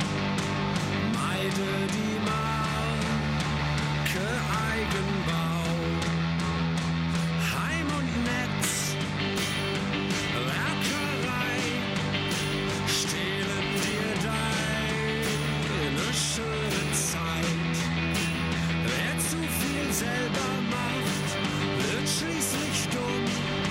meide die Marke Eigenbau, Heim und Netz, Werkerei, stehlen dir deine schöne Zeit. Wer zu viel selber macht, wird schließlich dumm.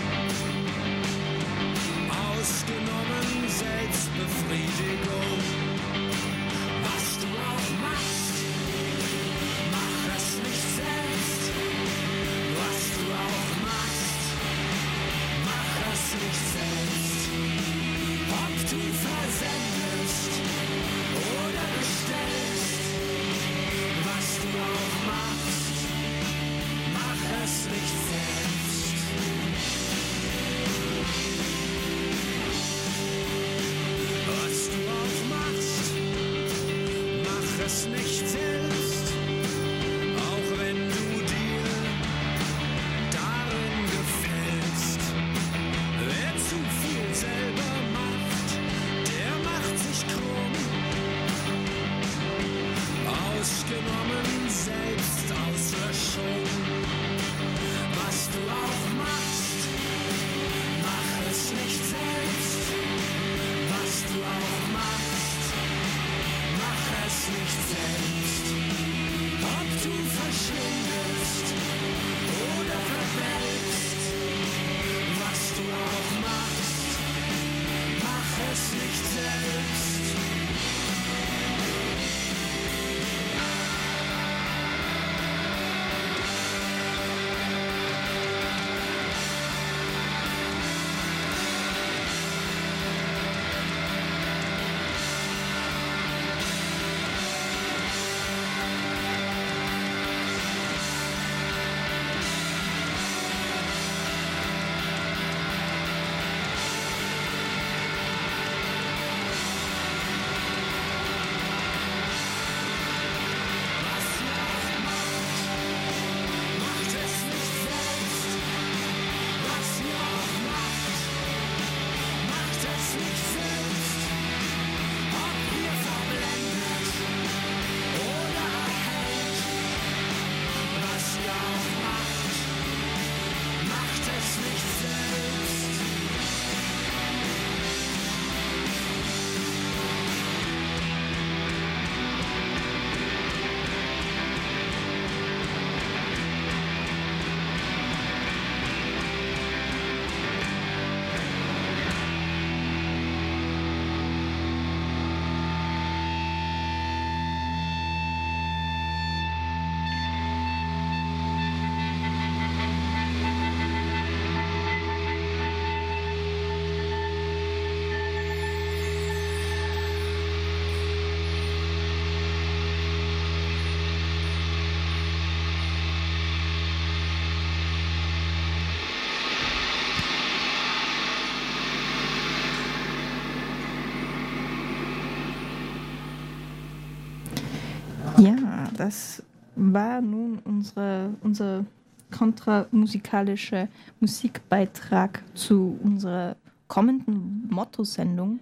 Ausgenommen Selbstbefriedigung. Was du auch machst, mach es nicht selbst. Was du auch machst, mach es nicht selbst. Ob du versendest oder bestellst, was du auch machst, mach es nicht selbst. Was du auch machst, mach es nicht selbst, auch wenn du dir darin gefällst. Wer zu viel selber macht, der macht sich krumm. Ausgenommen Selbstauslöschung. Was du auch machst, mach es nicht selbst. Was du auch machst, mach es nicht selbst. Ob du verschwindest oder verwelkst, was du auch machst, mach es nicht selbst. das war nun unsere, unser kontramusikalischer Musikbeitrag zu unserer kommenden Motto-Sendung,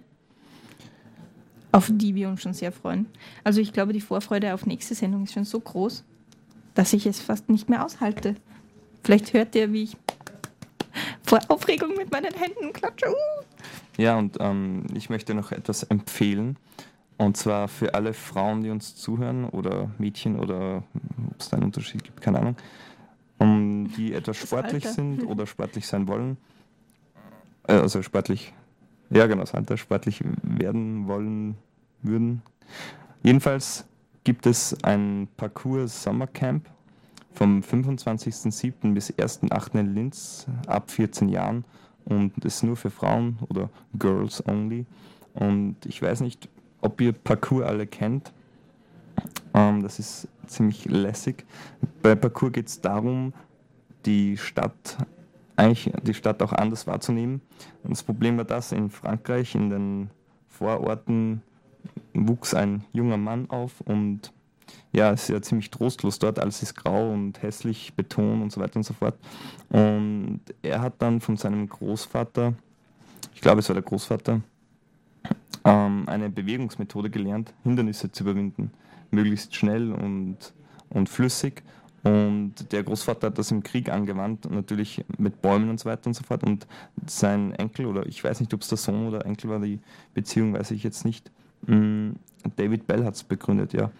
auf die wir uns schon sehr freuen. Also ich glaube, die Vorfreude auf nächste Sendung ist schon so groß, dass ich es fast nicht mehr aushalte. Vielleicht hört ihr, wie ich vor Aufregung mit meinen Händen klatsche. Uh. Ja, und ähm, ich möchte noch etwas empfehlen. Und zwar für alle Frauen, die uns zuhören, oder Mädchen, oder ob es da einen Unterschied gibt, keine Ahnung, um, die etwas sportlich sind oder sportlich sein wollen. Äh, also sportlich, ja genau, das Alter, sportlich werden wollen würden. Jedenfalls gibt es ein Parkour Sommercamp vom fünfundzwanzigsten siebten bis ersten achten in Linz ab vierzehn Jahren, und das ist nur für Frauen oder Girls only. Und ich weiß nicht, ob ihr Parkour alle kennt. Ähm, das ist ziemlich lässig. Bei Parkour geht es darum, die Stadt, eigentlich die Stadt auch anders wahrzunehmen. Und das Problem war das, in Frankreich, in den Vororten, wuchs ein junger Mann auf und ja, es ist ja ziemlich trostlos dort, alles ist grau und hässlich, Beton und so weiter und so fort. Und er hat dann von seinem Großvater, ich glaube es war der Großvater, ähm, eine Bewegungsmethode gelernt, Hindernisse zu überwinden, möglichst schnell und, und flüssig. Und der Großvater hat das im Krieg angewandt, natürlich mit Bäumen und so weiter und so fort. Und sein Enkel, oder ich weiß nicht, ob es der Sohn oder Enkel war, die Beziehung weiß ich jetzt nicht, mh, David Bell hat es begründet, ja.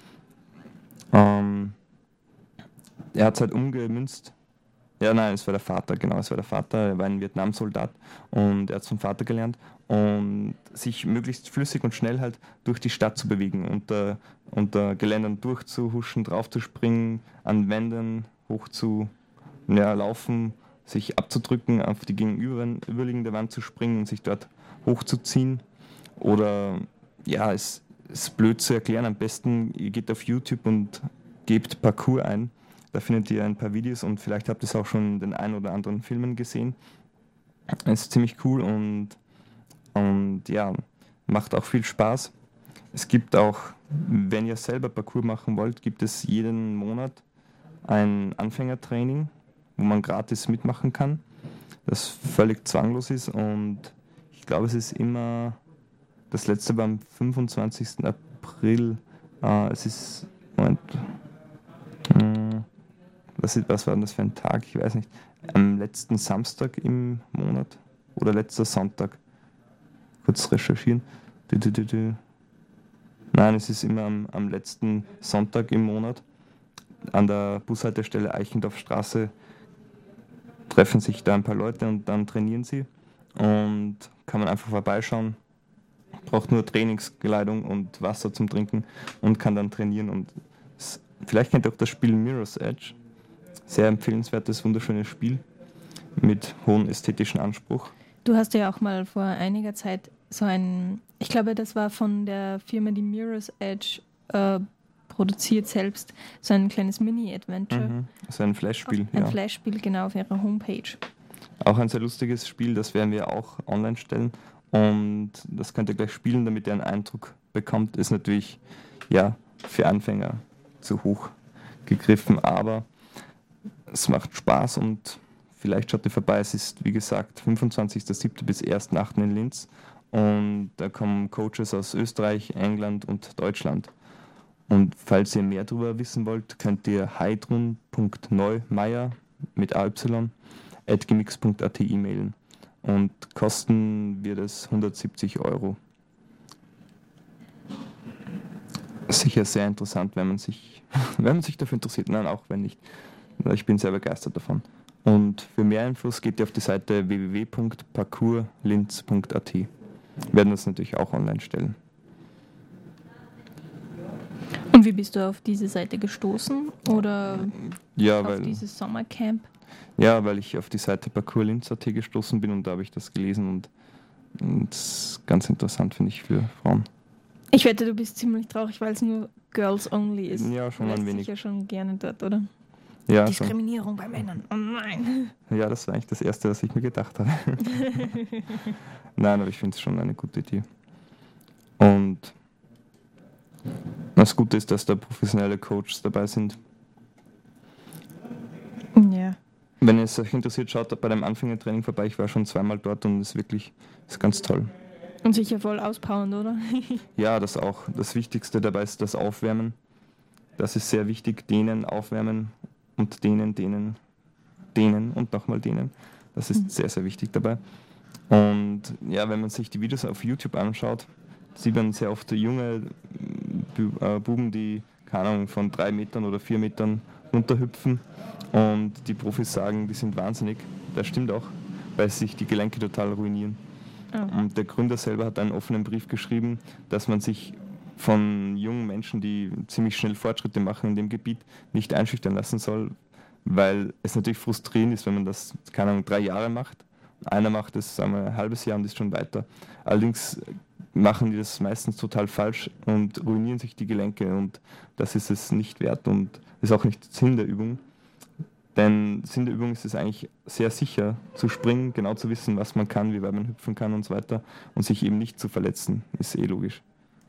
Ähm, er hat es halt umgemünzt. Ja, nein, es war der Vater, genau, es war der Vater, er war ein Vietnamsoldat und er hat es vom Vater gelernt und sich möglichst flüssig und schnell halt durch die Stadt zu bewegen, unter, unter Geländern durchzuhuschen, draufzuspringen, an Wänden hoch zu ja, laufen, sich abzudrücken, auf die gegenüberliegende Wand zu springen und sich dort hochzuziehen. Oder, ja, es ist blöd zu erklären, am besten ihr geht auf YouTube und gebt Parkour ein. Da findet ihr ein paar Videos und vielleicht habt ihr es auch schon in den ein oder anderen Filmen gesehen. Es ist ziemlich cool und, und ja, macht auch viel Spaß. Es gibt auch, wenn ihr selber Parkour machen wollt, gibt es jeden Monat ein Anfängertraining, wo man gratis mitmachen kann, das völlig zwanglos ist, und ich glaube, es ist immer, das letzte war am fünfundzwanzigsten April, äh, es ist, Moment, mh, was, ist, was war denn das für ein Tag, ich weiß nicht, am letzten Samstag im Monat oder letzter Sonntag, kurz recherchieren, du, du, du, du. Nein, es ist immer am, am letzten Sonntag im Monat. An der Bushaltestelle Eichendorffstraße treffen sich da ein paar Leute und dann trainieren sie. Und kann man einfach vorbeischauen. Braucht nur Trainingskleidung und Wasser zum Trinken und kann dann trainieren. Und es, vielleicht kennt ihr auch das Spiel Mirror's Edge. Sehr empfehlenswertes, wunderschönes Spiel mit hohem ästhetischen Anspruch. Du hast ja auch mal vor einiger Zeit so ein, ich glaube, das war von der Firma, die Mirror's Edge äh, produziert selbst, so ein kleines Mini-Adventure. Mhm. So ein Flash-Spiel, Ein ja. Flash-Spiel, genau, auf ihrer Homepage. Auch ein sehr lustiges Spiel, das werden wir auch online stellen. Und das könnt ihr gleich spielen, damit ihr einen Eindruck bekommt. Ist natürlich ja für Anfänger zu hoch gegriffen, aber es macht Spaß und vielleicht schaut ihr vorbei. Es ist, wie gesagt, fünfundzwanzigsten siebten bis ersten achten in Linz. Und da kommen Coaches aus Österreich, England und Deutschland. Und falls ihr mehr darüber wissen wollt, könnt ihr heidrun punkt neumeier mit A Y at gmx punkt at e-mailen. Und kosten wird es hundertsiebzig Euro. Sicher sehr interessant, wenn man sich, wenn man sich dafür interessiert. Nein, auch wenn nicht. Ich bin sehr begeistert davon. Und für mehr Infos geht ihr auf die Seite w w w punkt parkourlinz punkt at. Wir werden das natürlich auch online stellen. Und wie bist du auf diese Seite gestoßen? Oder ja, auf weil, dieses Sommercamp? Ja, weil ich auf die Seite parkourlinz punkt at gestoßen bin und da habe ich das gelesen und, und das ist ganz interessant, finde ich, für Frauen. Ich wette, du bist ziemlich traurig, weil es nur Girls Only ist. Ja, schon du ein lässt wenig. dich ja schon gerne dort, oder? Ja, Diskriminierung bei Männern. Oh nein. schon. Ja, das war eigentlich das Erste, was ich mir gedacht habe. Nein, aber ich finde es schon eine gute Idee. Und Das Gute ist, dass da professionelle Coaches dabei sind. Ja. Wenn es euch interessiert, schaut bei dem Anfängertraining vorbei. Ich war schon zweimal dort und es ist wirklich ist ganz toll. Und sicher voll auspowern, oder? Ja, das auch. Das Wichtigste dabei ist das Aufwärmen. Das ist sehr wichtig. Dehnen, aufwärmen und dehnen, dehnen, dehnen und nochmal dehnen. Das ist mhm. sehr, sehr wichtig dabei. Und ja, wenn man sich die Videos auf YouTube anschaut, sieht man sehr oft junge Buben, die, keine Ahnung, von drei Metern oder vier Metern runterhüpfen. Und die Profis sagen, die sind wahnsinnig. Das stimmt auch, weil sich die Gelenke total ruinieren. Oh. Und der Gründer selber hat einen offenen Brief geschrieben, dass man sich von jungen Menschen, die ziemlich schnell Fortschritte machen in dem Gebiet, nicht einschüchtern lassen soll, weil es natürlich frustrierend ist, wenn man das, keine Ahnung, drei Jahre macht. Einer macht es, sagen wir, ein halbes Jahr und ist schon weiter. Allerdings machen die das meistens total falsch und ruinieren sich die Gelenke und das ist es nicht wert und ist auch nicht Sinn der Übung. Denn Sinn der Übung ist es eigentlich sehr sicher zu springen, genau zu wissen, was man kann, wie weit man hüpfen kann und so weiter und sich eben nicht zu verletzen, ist eh logisch.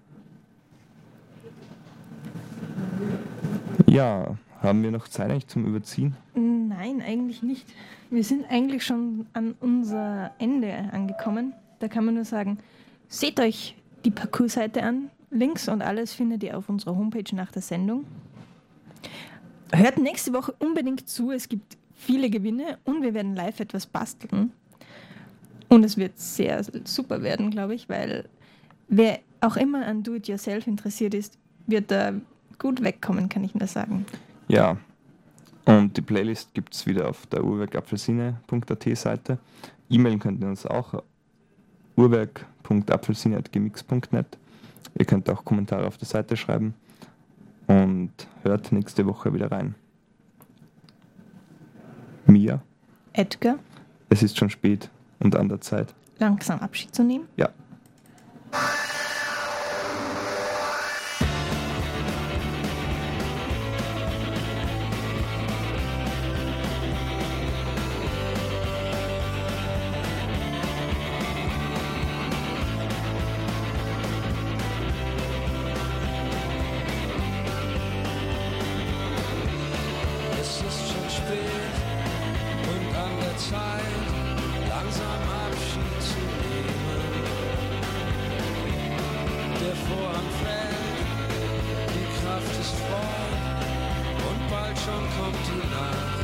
Ja, haben wir noch Zeit eigentlich zum Überziehen? Nein, eigentlich nicht. Wir sind eigentlich schon an unser Ende angekommen. Da kann man nur sagen, seht euch die Parcours-Seite an. Links und alles findet ihr auf unserer Homepage nach der Sendung. Hört nächste Woche unbedingt zu. Es gibt viele Gewinne und wir werden live etwas basteln. Und es wird sehr super werden, glaube ich, weil wer auch immer an Do-it-yourself interessiert ist, wird da gut wegkommen, kann ich nur sagen. Ja, und die Playlist gibt es wieder auf der uhrwerkapfelsine punkt a t Seite. E-Mailen könnt ihr uns auch uhrwerk punkt apfelsine at gmx punkt net. Ihr könnt auch Kommentare auf der Seite schreiben und hört nächste Woche wieder rein. Mia. Edgar. Es ist schon spät und an der Zeit, langsam Abschied zu nehmen. Ja. Ist voll und bald schon kommt die Nacht.